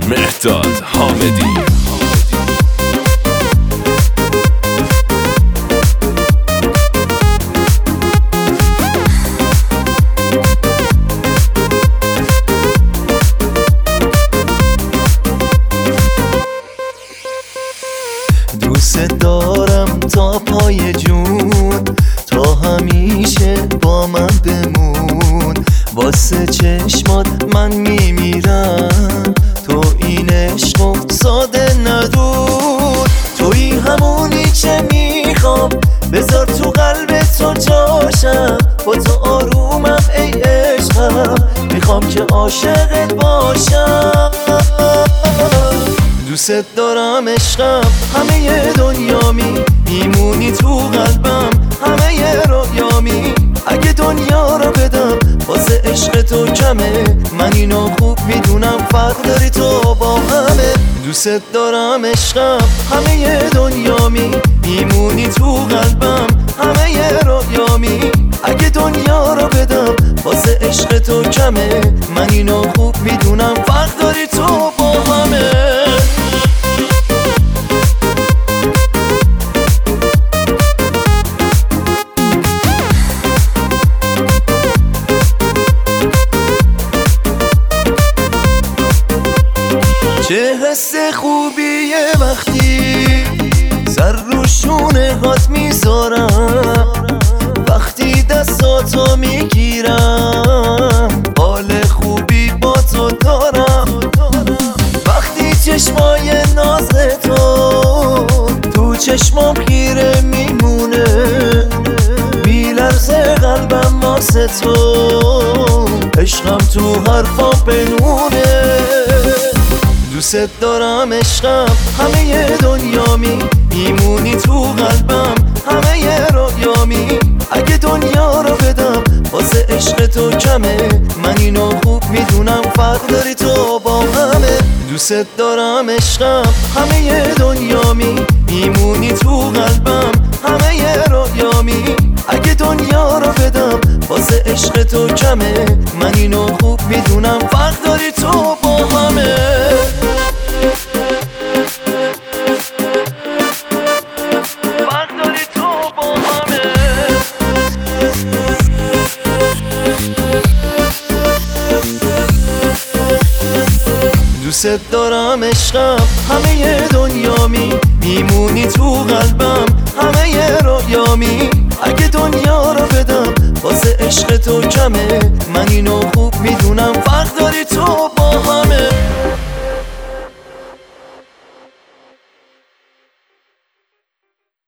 مهداد حامدی. دوست دارم تا پای جون، تا همیشه با من بمون. واسه چشمات من میمیرم، تو این عشقو ساده ندون. توی همونی که میخوام، بذار تو قلب تو جاشم. با تو آرومم ای عشقم، میخوام که عاشقت باشم. دوست دارم عشقم، همه دنیامی، میمونی تو قلبم، همه رویامی. اگه دنیا رو بدم واسه عشق تو کمه، من اینو خوب میدونم فرق داری تو با همه. دوست دارم عشقم، همه دنیامی، میمونی تو قلبم، همه رویامی. اگه دنیا رو بدم واسه عشق تو کمه، من اینو خوب میدونم فرق داری تو با همه. چه حس خوبیه وقتی سر رو شونه هات میذارم، وقتی دستاتو میگیرم حال خوبی با تو دارم. وقتی چشمای ناز تو چشمام خیره میمونه، میلرزه قلبم واسه تو، عشقم تو حرفام بنونه. دوست دارم عشقم، همه دنیامی، میمونی تو قلبم، همه رویامی. اگه دنیا رو بدم واسه عشق تو کمه، من اینو خوب میدونم فرق داری تو با همه. دوست دارم عشقم، همه دنیامی، میمونی تو قلبم، همه رویامی. اگه دنیا رو بدم واسه عشق تو کمه، من اینو خوب میدونم فرق داری تو با همه. دوست دارم عشقم، همه دنیامی، میمونی تو قلبم، همه رویامی. اگه دنیا رو بدم واسه عشق تو کمه، من اینو خوب میدونم فرق داری تو با